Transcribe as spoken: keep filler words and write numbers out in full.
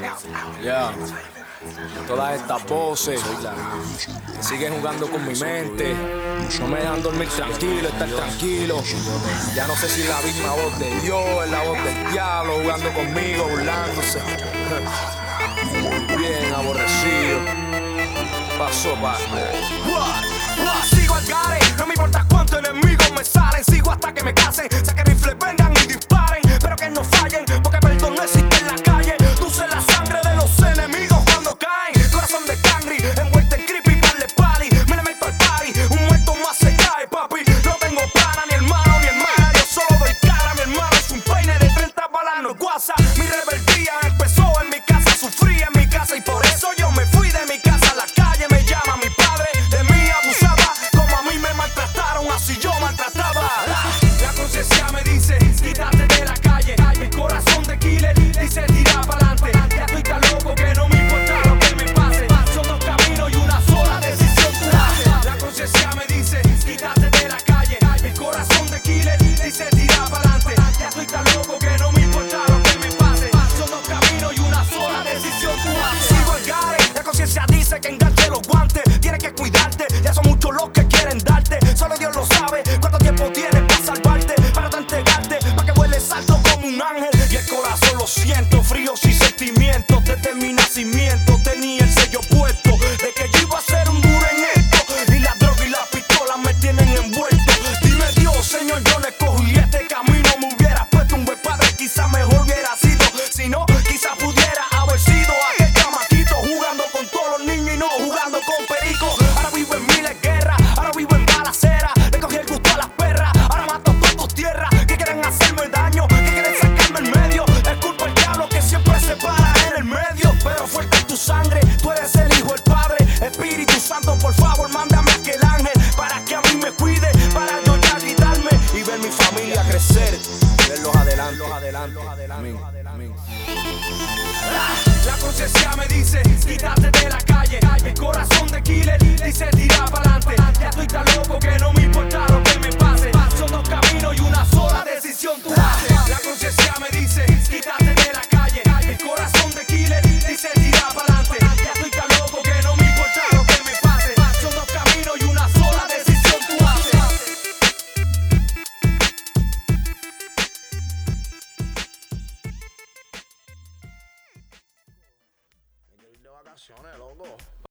Yeah. Todas estas voces que siguen jugando con mi mente, no me dejan dormir tranquilo, estar tranquilo. Ya no sé si es la misma voz de Dios, es la voz del diablo jugando conmigo, burlándose. Bien aborrecido. Pasó, pa. Sigo al gare, no me importa cuántos enemigos me salen. Sigo hasta que me casen, saquen rifles, vengan y disparen. Pero que no fallen, porque perdón no existe en la calle. Dulce la sangre de los enemigos cuando caen. Corazón de cangri, envuelto en creepy, parle party. Mírame pa'l party, un muerto más se cae, papi. No tengo pana, ni hermano, ni hermana. Yo solo doy cara, mi hermano es un peine de treinta balas, no guasa. Mi rebeldía empezó en mi casa, sufrí en mi casa y por eso yo me fui de mi casa a la calle. Me llama mi padre, de mí abusaba, como a mí me maltrataron, así yo maltrataba. La conciencia me dice, quítate de la calle. Mi corazón de killer dice, tira pa'lante. Ya estoy tan loco que no me importa lo que me pase. Son dos caminos y una sola decisión tú haces. La conciencia me dice, quítate de la calle. Mi corazón de killer dice, tira pa'lante. Ya estoy tan loco que no me importa lo que me pase. Son dos caminos y una sola decisión tú haces. Sigo el gare, la conciencia dice que enganche los guantes. Tienes que cuidarte, ya son muchos los que quieren darte. Solo Dios lo sabe, cuánto tiempo tienes para salvarte, para no entregarte, para que vueles alto como un ángel. Y el corazón lo siento, frío sin sentimientos. Desde mi nacimiento tenía el sello puesto de que yo iba a ser un duro en esto. Y la droga y las pistolas me tienen envuelto. Dime Dios, Señor, yo no escogí este camino. Me hubiera puesto un buen padre, quizá mejor hubiera sido. Si no, quizá pudiera haber sido aquel chamaquito jugando con todos los niños y no jugando con perico. Ahora vivo en miles de guerras, ahora vivo en balacera. Le cogí el gusto a las perras, ahora mato todas tus tierras. Que quieren hacerme daño, que quieren sacarme en medio. Es culpa del diablo que siempre se para en el medio. Pero fuerte es tu sangre, tú eres el hijo del padre. Espíritu Santo, por favor, mándame a aquel ángel para que a mí me cuide, para yo ya quitarme y ver mi familia crecer. Verlos adelante, los adelante, los adelante. Amén. La conciencia me dice, quítate de la calle. Mi corazón de killer dice, tira pa'lante. Ya estoy tan loco que no me importa lo que me pasa.